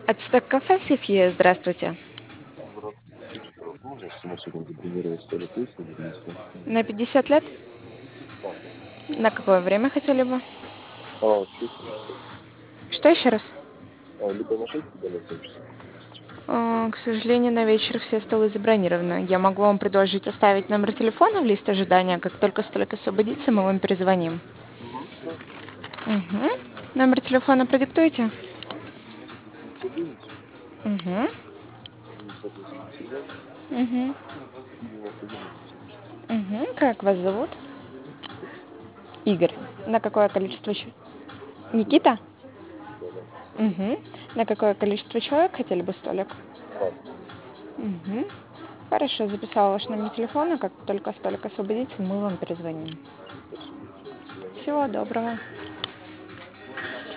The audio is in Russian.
Ацтек кафе София, здравствуйте. Здравствуйте. Скажите, вот можно если на сегодня забронировать столик есть в месте? На 50 лет? Да. На какое время хотели бы? В 6-7 часов. Что еще раз? Либо на 6, либо на 7 часов. К сожалению, на вечер все столы забронированы. Я могу вам предложить оставить номер телефона в лист ожидания. Как только столик освободится, мы вам перезвоним. Угу. Да. Угу. Номер телефона продиктуйте. 909, Угу. 987, Угу. 9111. Угу. Как вас зовут? Игорь. На какое количество Никита? Да. Угу. На какое количество человек хотели бы столик? 20. Угу. Хорошо, записала ваш номер телефона. Как только столик освободится, мы вам перезвоним. Спасибо. До свидания. Всего доброго.